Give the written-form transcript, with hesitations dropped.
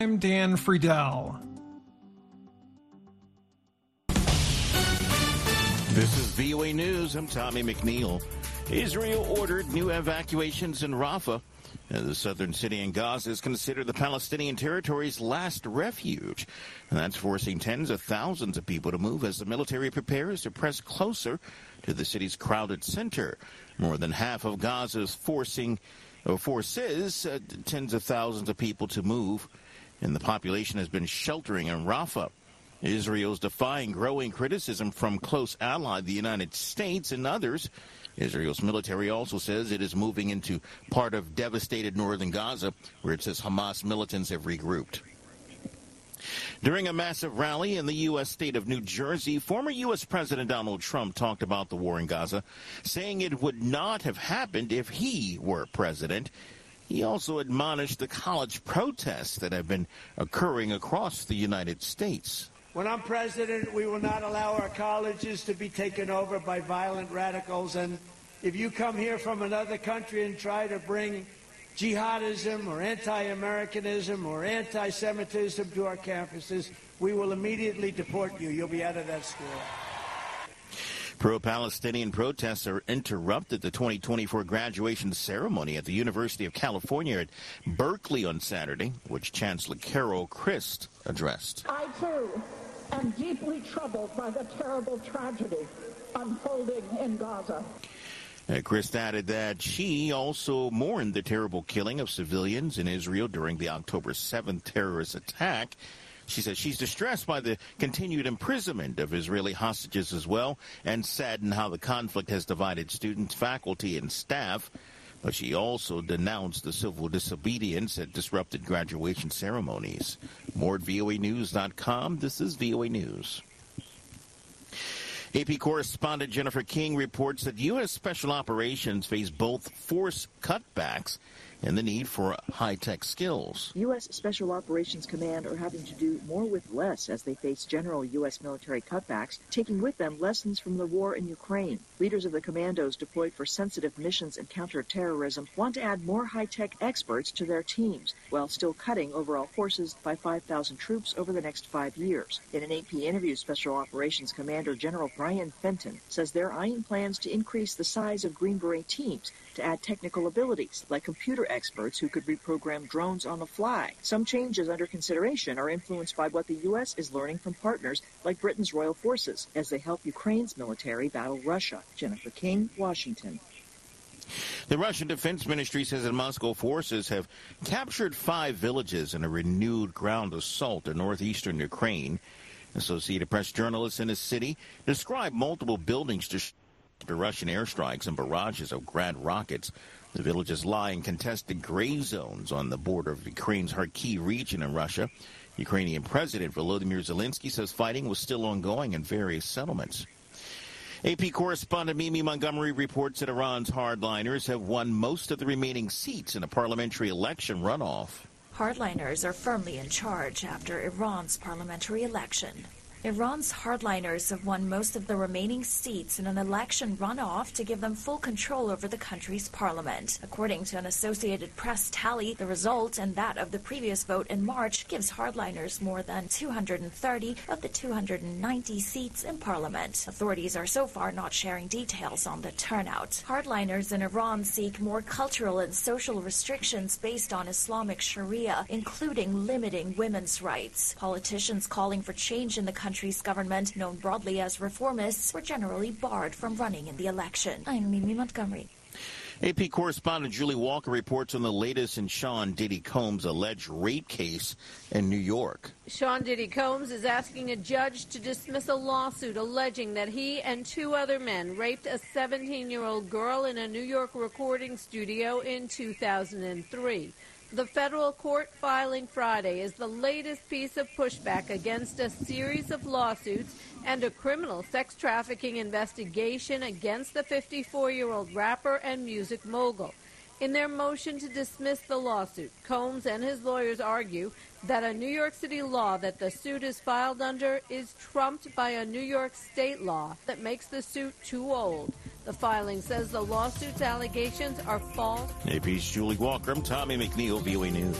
I'm Dan Friedel. This is VOA News. I'm Tommy McNeil. Israel ordered new evacuations in Rafah. The southern city in Gaza is considered the Palestinian territory's last refuge. And that's forcing tens of thousands of people to move as the military prepares to press closer to the city's crowded center. More than half of Gaza's forces tens of thousands of people to move, and the population has been sheltering in Rafah. Israel's defying growing criticism from close ally, the United States, and others. Israel's military also says it is moving into part of devastated northern Gaza, where it says Hamas militants have regrouped. During a massive rally in the U.S. state of New Jersey, former U.S. President Donald Trump talked about the war in Gaza, saying it would not have happened if he were president. He also admonished the college protests that have been occurring across the United States. When I'm president, we will not allow our colleges to be taken over by violent radicals. And if you come here from another country and try to bring jihadism or anti-Americanism or anti-Semitism to our campuses, we will immediately deport you. You'll be out of that school. Pro-Palestinian protests are interrupted the 2024 graduation ceremony at the University of California at Berkeley on Saturday, which Chancellor Carol Christ addressed. I, too, am deeply troubled by the terrible tragedy unfolding in Gaza. Christ added that she also mourned the terrible killing of civilians in Israel during the October 7th terrorist attack. She said she's distressed by the continued imprisonment of Israeli hostages as well, and saddened how the conflict has divided students, faculty, and staff. But she also denounced the civil disobedience that disrupted graduation ceremonies. More at voanews.com. This is VOA News. AP correspondent Jennifer King reports that U.S. Special Operations face both force cutbacks and the need for high-tech skills. U.S. Special Operations Command are having to do more with less as they face general U.S. military cutbacks, taking with them lessons from the war in Ukraine. Leaders of the commandos deployed for sensitive missions and counterterrorism want to add more high-tech experts to their teams, while still cutting overall forces by 5,000 troops over the next 5 years. In an AP interview, Special Operations Commander General Brian Fenton says they're eyeing plans to increase the size of Green Beret teams to add technical abilities like computer experts who could reprogram drones on the fly. Some changes under consideration are influenced by what the U.S. is learning from partners like Britain's Royal Forces as they help Ukraine's military battle Russia. Jennifer King, Washington. The Russian Defense Ministry says that Moscow forces have captured 5 villages in a renewed ground assault in northeastern Ukraine. Associated Press journalists in the city describe multiple buildings to Russian airstrikes and barrages of Grad rockets. The villages lie in contested gray zones on the border of Ukraine's Kharkiv region in Russia. Ukrainian President Volodymyr Zelensky says fighting was still ongoing in various settlements. AP correspondent Mimi Montgomery reports that Iran's hardliners have won most of the remaining seats in a parliamentary election runoff. Hardliners are firmly in charge after Iran's parliamentary election. Iran's hardliners have won most of the remaining seats in an election runoff to give them full control over the country's parliament. According to an Associated Press tally, the result and that of the previous vote in March gives hardliners more than 230 of the 290 seats in parliament. Authorities are so far not sharing details on the turnout. Hardliners in Iran seek more cultural and social restrictions based on Islamic Sharia, including limiting women's rights. Politicians calling for change in the country's government, known broadly as reformists, were generally barred from running in the election. I'm Mimi Montgomery. AP correspondent Julie Walker reports on the latest in Sean Diddy Combs' alleged rape case in New York. Sean Diddy Combs is asking a judge to dismiss a lawsuit alleging that he and 2 other men raped a 17-year-old girl in a New York recording studio in 2003. The federal court filing Friday is the latest piece of pushback against a series of lawsuits and a criminal sex trafficking investigation against the 54-year-old rapper and music mogul. In their motion to dismiss the lawsuit, Combs and his lawyers argue that a New York City law that the suit is filed under is trumped by a New York state law that makes the suit too old. The filing says the lawsuit's allegations are false. AP's Julie Walker. I'm Tommy McNeil, VOA News.